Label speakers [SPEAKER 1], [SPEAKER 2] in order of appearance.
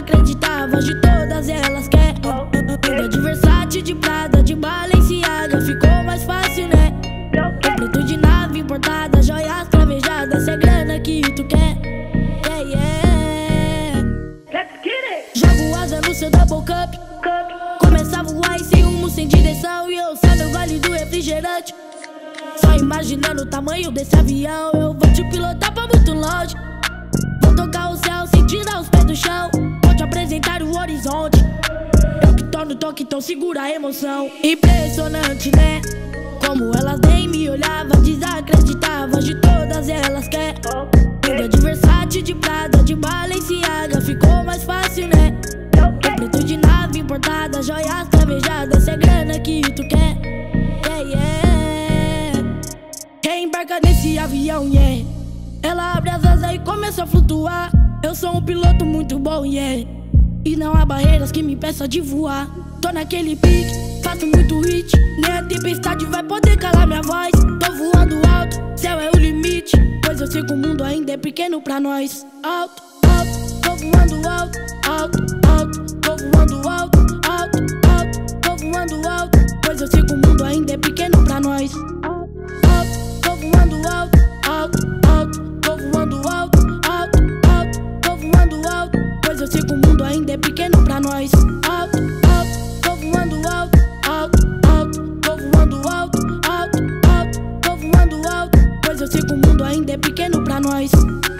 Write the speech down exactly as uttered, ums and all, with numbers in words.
[SPEAKER 1] desacreditar, a voz de todas elas quer. Anda de Versace, de Prada, de Balenciaga, ficou mais fácil, né? Preto de nave importada, joias cravejadas, cê é grana que tu quer. Yeah, yeah.
[SPEAKER 2] Let's get it.
[SPEAKER 1] Jogo asa no seu double cup, começa a voar em sem rumo, sem direção, e eu saio o gole do refrigerante. Só imaginando o tamanho desse avião, eu vou te pilotar pra muito longe. Vou tocar o céu sem tirar os pés do chão, vou te apresentar o horizonte. Eu que tô no toque, então segura a emoção. Impressionante, né? Como elas nem me olhavam, desacreditavam, de todas elas quer. Anda de Versace, de Prada, de Balenciaga, ficou mais fácil, né? Preto de nave importada, joias cravejadas, cê é grana que tu quer. Yeah, yeah. Quem embarca nesse avião, yeah. Ela abre as asas e começa a flutuar. Eu sou um piloto muito bom, yeah. E não há barreiras que me impeçam de voar. Tô naquele pique, faço muito hit, nem a tempestade vai poder calar minha voz. Tô voando alto, céu é o limite, pois eu sei que o mundo ainda é pequeno pra nós. Alto, alto, tô voando alto, alto, alto, tô voando alto, alto, alto, tô voando alto, pois eu sei que o mundo ainda é pequeno pra nós. Alto, tô voando alto, alto, alto, tô voando alto, alto, alto, tô voando alto, pois eu sei que o mundo ainda é pequeno pra nós. Alto, alto, tô voando alto, alto, alto, tô voando alto, alto, alto, tô voando alto, pois eu sei que o mundo ainda é pequeno pra nós.